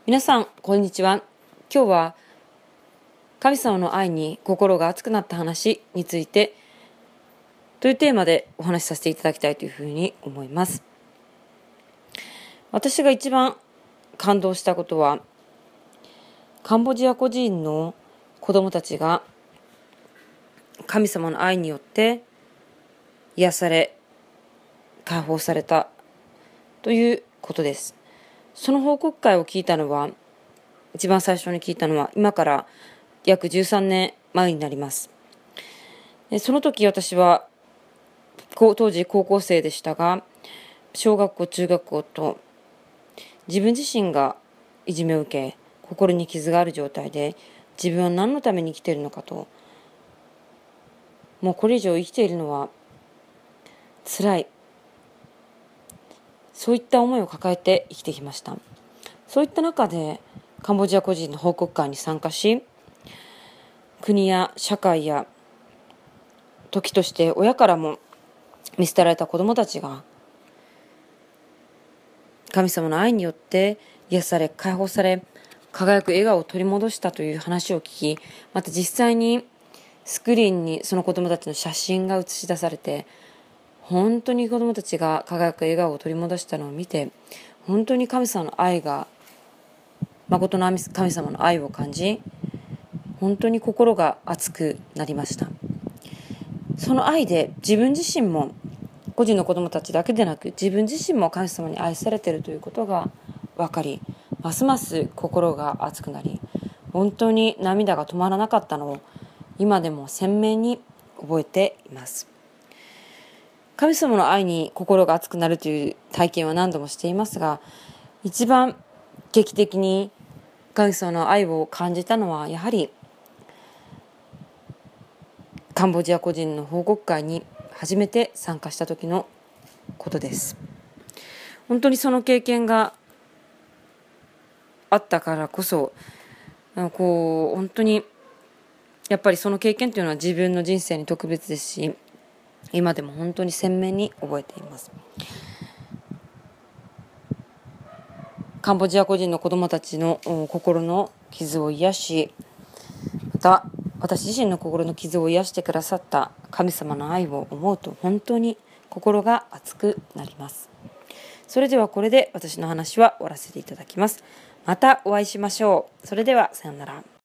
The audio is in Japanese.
皆さんこんにちは。今日は神様の愛に心が熱くなった話についてというテーマでお話しさせていただきたいというふうに思います。私が一番感動したことは、カンボジア孤児院の子どもたちが神様の愛によって癒され解放されたということです。その報告会を聞いたのは、一番最初に聞いたのは今から約13年前になります。その時私は当時高校生でしたが、小学校中学校と自分自身がいじめを受け、心に傷がある状態で、自分は何のために生きているのかと、もうこれ以上生きているのは辛い、そういった思いを抱えて生きてきました。そういった中でカンボジア孤児の報告会に参加し、国や社会や時として親からも見捨てられた子どもたちが神様の愛によって癒され解放され、輝く笑顔を取り戻したという話を聞き、また実際にスクリーンにその子どもたちの写真が映し出されて、本当に子どもたちが輝く笑顔を取り戻したのを見て、本当に神様の愛が、誠の神様の愛を感じ、本当に心が熱くなりました。その愛で自分自身も、個人の子どもたちだけでなく自分自身も神様に愛されているということが分かり、ますます心が熱くなり、本当に涙が止まらなかったのを今でも鮮明に覚えています。神様の愛に心が熱くなるという体験は何度もしていますが、一番劇的に神様の愛を感じたのは、やはりカンボジア孤児の報告会に初めて参加した時のことです。本当にその経験があったからこそ、本当にやっぱりその経験というのは自分の人生に特別ですし、今でも本当に鮮明に覚えています。カンボジア孤児の子どもたちの心の傷を癒し、また私自身の心の傷を癒してくださった神様の愛を思うと、本当に心が熱くなります。それではこれで私の話は終わらせていただきます。またお会いしましょう。それではさようなら。